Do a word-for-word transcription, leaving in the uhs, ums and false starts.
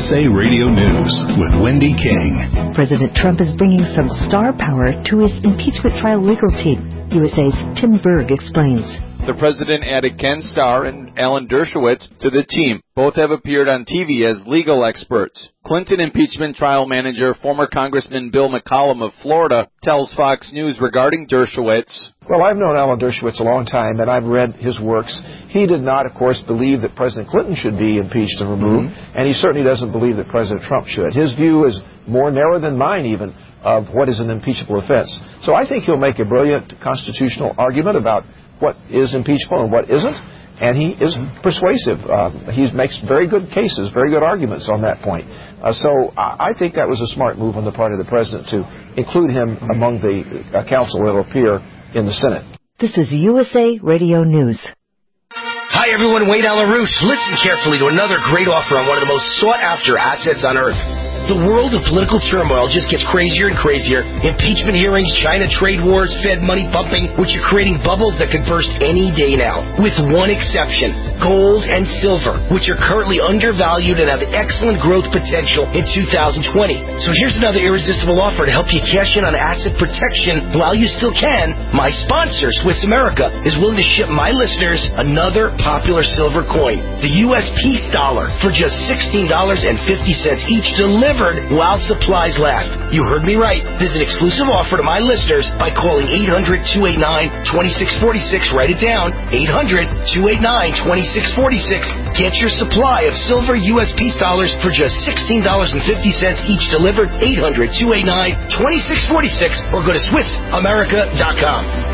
S A Radio News with Wendy King. President Trump is bringing some star power to his impeachment trial legal team. U S A's Tim Berg explains. The president added Ken Starr and Alan Dershowitz to the team. Both have appeared on T V as legal experts. Clinton impeachment trial manager, former Congressman Bill McCollum of Florida, tells Fox News regarding Dershowitz. Well, I've known Alan Dershowitz a long time, and I've read his works. He did not, of course, believe that President Clinton should be impeached and removed, mm-hmm. and he certainly doesn't believe that President Trump should. His view is more narrow than mine, even, of what is an impeachable offense. So I think he'll make a brilliant constitutional argument about what is impeachable and what isn't, and he is persuasive. Uh, he makes very good cases, very good arguments on that point. Uh, so I think that was a smart move on the part of the president to include him among the uh, council that will appear in the Senate. This is U S A Radio News. Hi, everyone. Wade Alarouche. Listen carefully to another great offer on one of the most sought-after assets on Earth. The world of political turmoil just gets crazier and crazier. Impeachment hearings, China trade wars, Fed money pumping, which are creating bubbles that could burst any day now. With one exception, gold and silver, which are currently undervalued and have excellent growth potential in two thousand twenty. So here's another irresistible offer to help you cash in on asset protection while you still can. My sponsor, Swiss America, is willing to ship my listeners another popular silver coin, the U S Peace Dollar, for just sixteen dollars and fifty cents each, delivered while supplies last. You heard me right. There's an exclusive offer to my listeners by calling eight hundred, two eight nine, two six four six. Write it down. eight hundred, two eight nine, two six four six. Get your supply of silver U S Peace dollars for just sixteen dollars and fifty cents each, delivered eight hundred, two eight nine, two six four six, or go to Swiss America dot com.